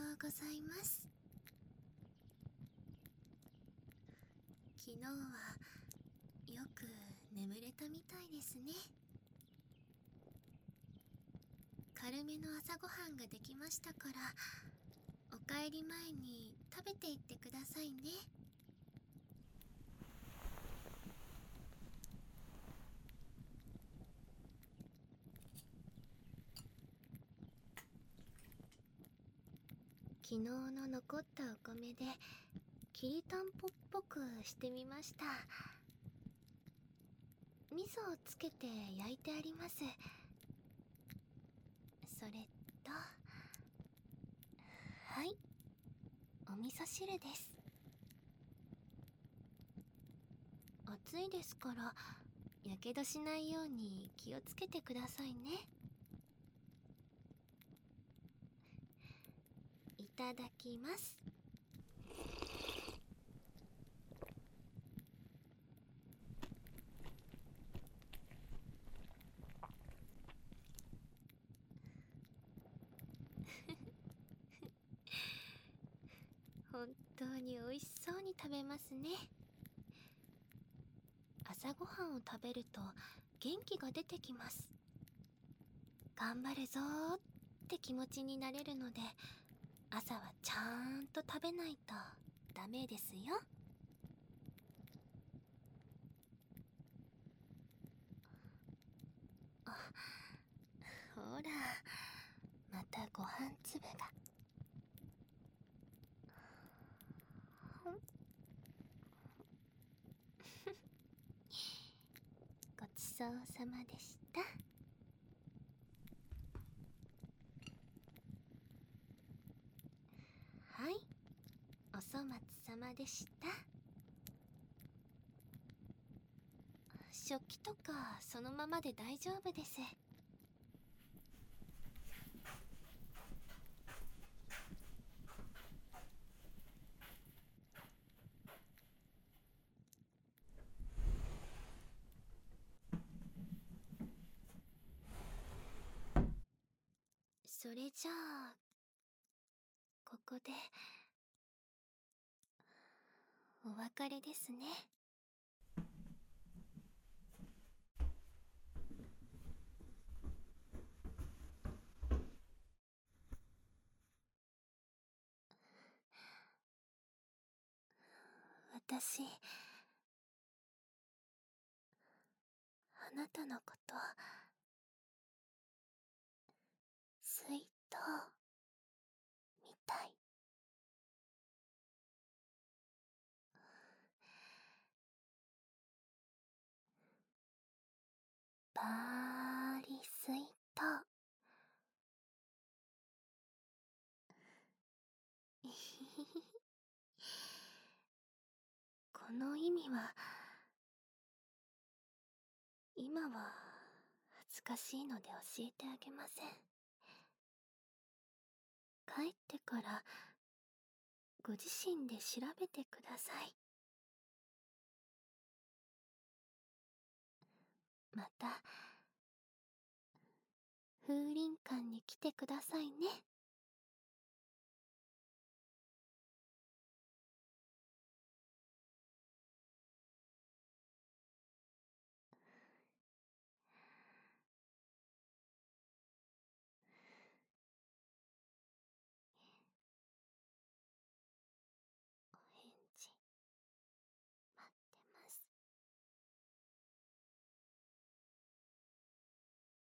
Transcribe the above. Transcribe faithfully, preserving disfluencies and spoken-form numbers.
うございます。昨日はよく眠れたみたいですね。軽めの朝ごはんができましたから、お帰り前に食べていってくださいね。昨日の残ったお米できりたんぽっぽくしてみました。味噌をつけて焼いてあります。それと、はい、お味噌汁です。暑いですからやけどしないように気をつけてくださいね。いただきます。本当に美味しそうに食べますね。朝ごはんを食べると元気が出てきます。頑張るぞーって気持ちになれるので、朝はちゃんと食べないとダメですよ。あ、ほら、またご飯粒が。ごちそうさまでした。はい、お粗末様でした。食器とかそのままで大丈夫です。それじゃあここでお別れですね。私、あなたのことスイートみたい。バーリスイート。この意味は今は恥ずかしいので教えてあげません。帰ってからご自身で調べてください。また風林館に来てくださいね。